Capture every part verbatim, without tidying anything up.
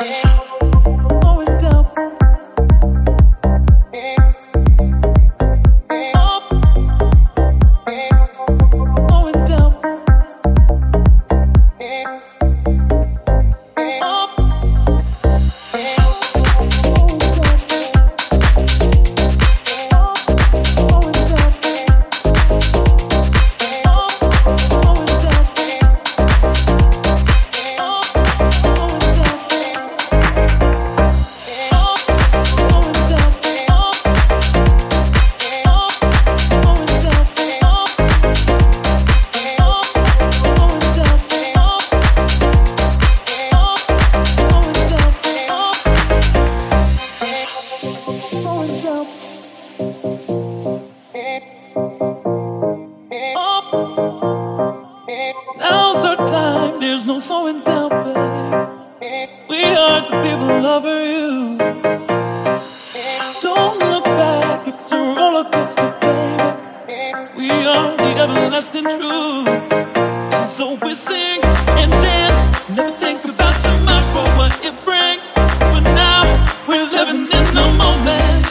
Now's our time, there's no slowing down, babe. We are the people over you. Don't look back, it's a roller coaster, baby. We are the everlasting truth. And so we sing and dance, never think about tomorrow, what it brings. But now we're living in the moment.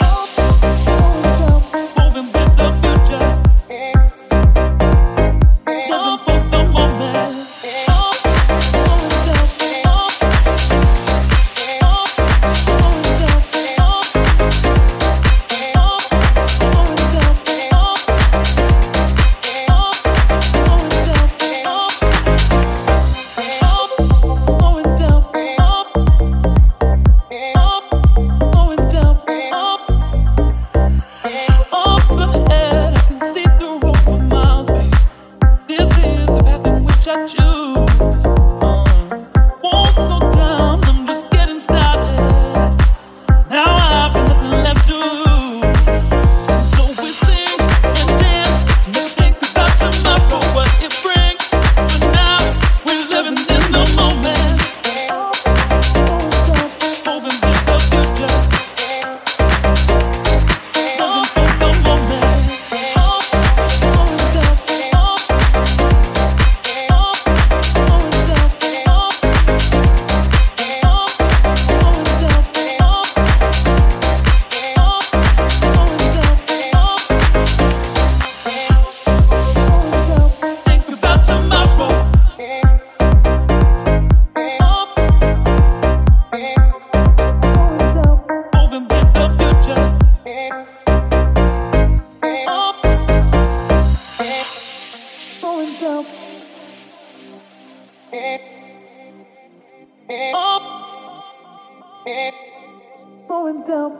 Going down.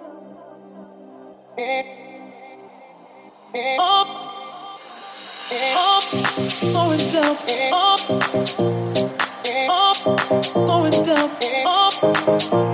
Up, up, going down. Up, up, going down. Up.